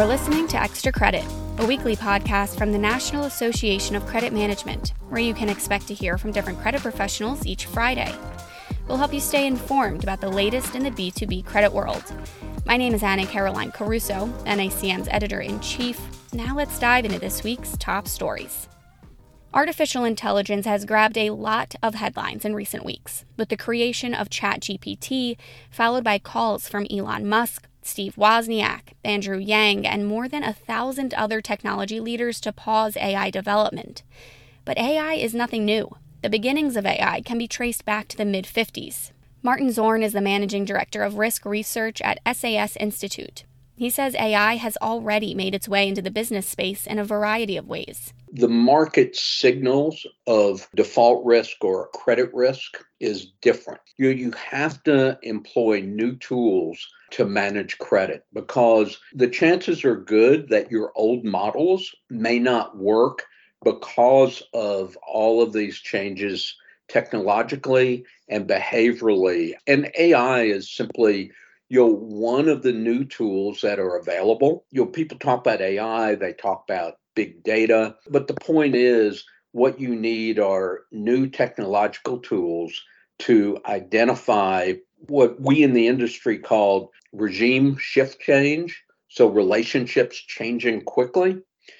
You're listening to Extra Credit, a weekly podcast from the National Association of Credit Management, where you can expect to hear from different credit professionals each Friday. We'll help you stay informed about the latest in the B2B credit world. My name is Anna Caroline Caruso, NACM's editor-in-chief. Now let's dive into this week's top stories. Artificial intelligence has grabbed a lot of headlines in recent weeks, with the creation of ChatGPT, followed by calls from Elon Musk, Steve Wozniak, Andrew Yang, and more than 1,000 other technology leaders to pause AI development. But AI is nothing new. The beginnings of AI can be traced back to the mid-50s. Martin Zorn is the managing director of risk research at SAS Institute. He says AI has already made its way into the business space in a variety of ways. The market signals of default risk or credit risk is different. You have to employ new tools to manage credit because the chances are good that your old models may not work because of all of these changes technologically and behaviorally. And AI is simply one of the new tools that are available. People talk about AI, they talk about big data, but the point is what you need are new technological tools to identify what we in the industry call regime shift change. So relationships changing quickly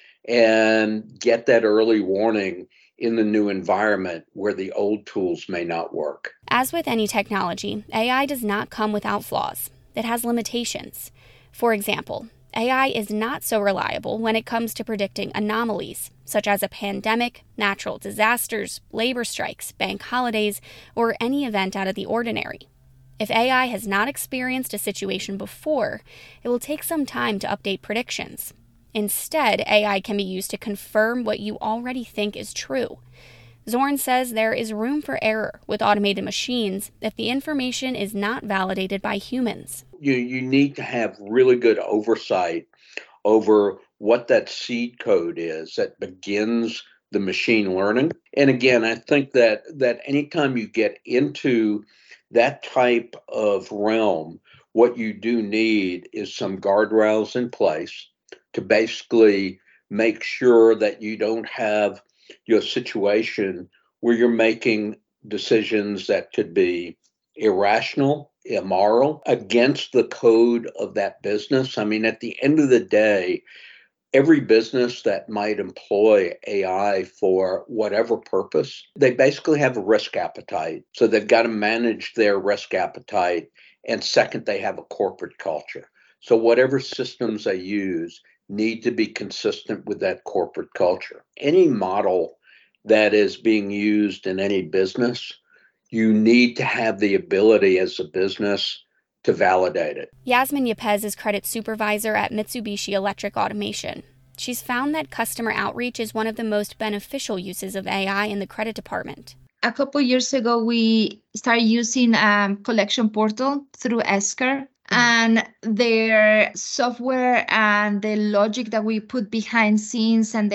and get that early warning in the new environment where the old tools may not work. As with any technology, AI does not come without flaws. It has limitations. For example, AI is not so reliable when it comes to predicting anomalies, such as a pandemic, natural disasters, labor strikes, bank holidays, or any event out of the ordinary. If AI has not experienced a situation before, it will take some time to update predictions. Instead, AI can be used to confirm what you already think is true. Zorn says there is room for error with automated machines if the information is not validated by humans. You need to have really good oversight over what that seed code is that begins the machine learning. And again, I think that anytime you get into that type of realm, what you do need is some guardrails in place to basically make sure that you don't have your situation where you're making decisions that could be irrational, immoral, against the code of that business. I mean, at the end of the day, every business that might employ AI for whatever purpose, they basically have a risk appetite. So they've got to manage their risk appetite. And second, they have a corporate culture. So whatever systems they use need to be consistent with that corporate culture. Any model that is being used in any business, you need to have the ability as a business to validate it. Yasmin Yepes is credit supervisor at Mitsubishi Electric Automation. She's found that customer outreach is one of the most beneficial uses of AI in the credit department. A couple of years ago, we started using collection portal through Esker. And their software and the logic that we put behind scenes and the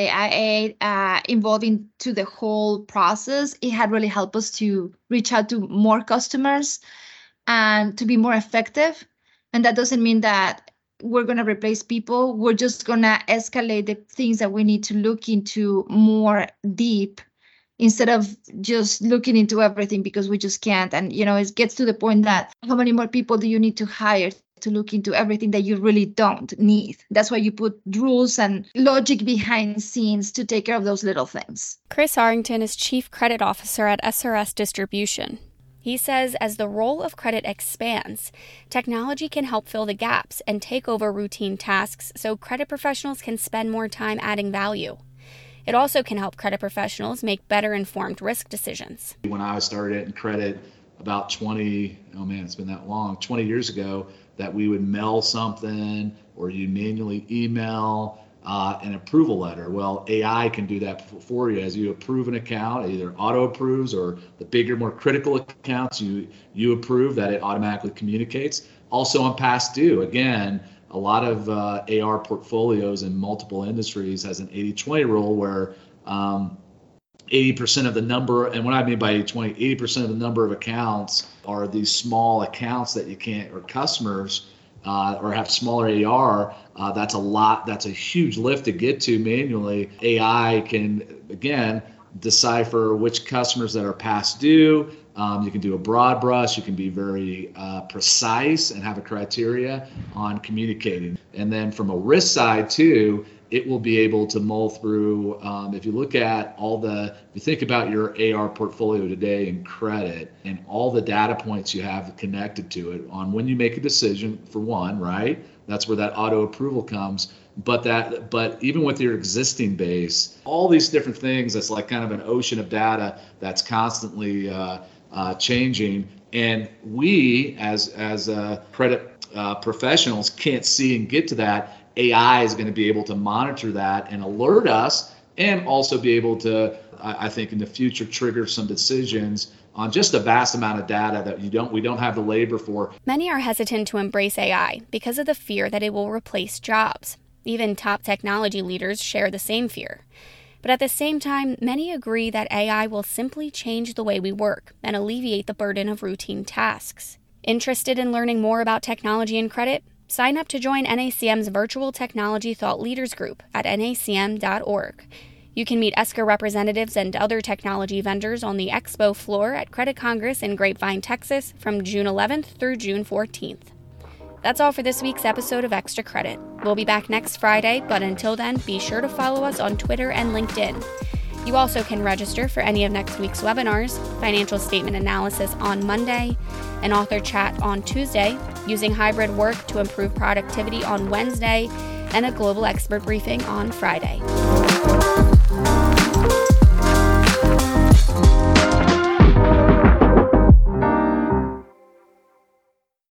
AI involving to the whole process, it had really helped us to reach out to more customers and to be more effective. And that doesn't mean that we're going to replace people. We're just going to escalate the things that we need to look into more deep instead of just looking into everything because we just can't. And, it gets to the point that how many more people do you need to hire to look into everything that you really don't need? That's why you put rules and logic behind scenes to take care of those little things. Chris Harrington is Chief Credit Officer at SRS Distribution. He says as the role of credit expands, technology can help fill the gaps and take over routine tasks so credit professionals can spend more time adding value. It also can help credit professionals make better informed risk decisions. When I started in credit about 20 years ago, that we would mail something or you manually email an approval letter. Well, AI can do that for you. As you approve an account, it either auto approves or the bigger, more critical accounts you approve, that it automatically communicates. Also on past due, again, a lot of AR portfolios in multiple industries has an 80-20 rule where 80% of the number, and what I mean by 80-20, 80% of the number of accounts are these small accounts that you can't, or customers or have smaller AR, that's a huge lift to get to manually. AI can, again, decipher which customers that are past due. You can do a broad brush. You can be very precise and have a criteria on communicating. And then from a risk side too, it will be able to mull through. If you look at if you think about your AR portfolio today in credit and all the data points you have connected to it on when you make a decision, for one, right? That's where that auto approval comes. But even with your existing base, all these different things, that's like kind of an ocean of data that's constantly changing. And we as credit professionals can't see and get to that. AI is going to be able to monitor that and alert us, and also be able to, I think, in the future, trigger some decisions on just a vast amount of data that we don't have the labor for. Many are hesitant to embrace AI because of the fear that it will replace jobs. Even top technology leaders share the same fear. But at the same time, many agree that AI will simply change the way we work and alleviate the burden of routine tasks. Interested in learning more about technology and credit? Sign up to join NACM's Virtual Technology Thought Leaders Group at nacm.org. You can meet Esker representatives and other technology vendors on the expo floor at Credit Congress in Grapevine, Texas from June 11th through June 14th. That's all for this week's episode of Extra Credit. We'll be back next Friday, but until then, be sure to follow us on Twitter and LinkedIn. You also can register for any of next week's webinars, financial statement analysis on Monday, an author chat on Tuesday, using hybrid work to improve productivity on Wednesday, and a global expert briefing on Friday.